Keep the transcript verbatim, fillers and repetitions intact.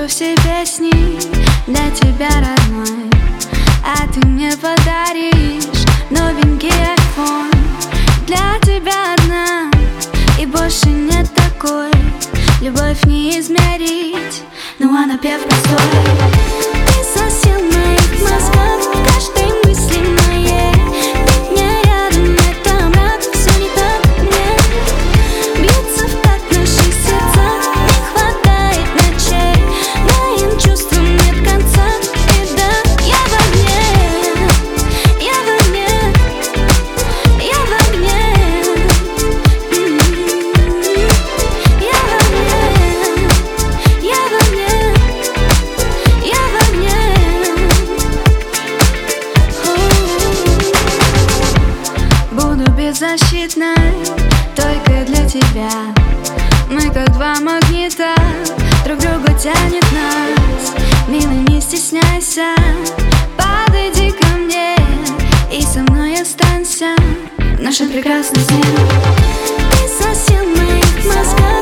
все песни для тебя, родной. А ты мне подаришь новенький айфон. Для тебя одна, и больше нет такой. Любовь не измерить, ну а напев простой. Ты сосед моих мозгов, в каждой мысли моей. Ты не рядом, это мрак, все не так мне. Бьется в такт наших сердцах, не хватает ночей. Моим чувствам нет конца, и да, я в огне, я в огне, я в огне. Беззащитной, только для тебя. Мы как два магнита, друг друга тянет нас. Милый, не стесняйся, подойди ко мне и со мной останься в нашем прекрасном сне. Ты сосед моих мозгов.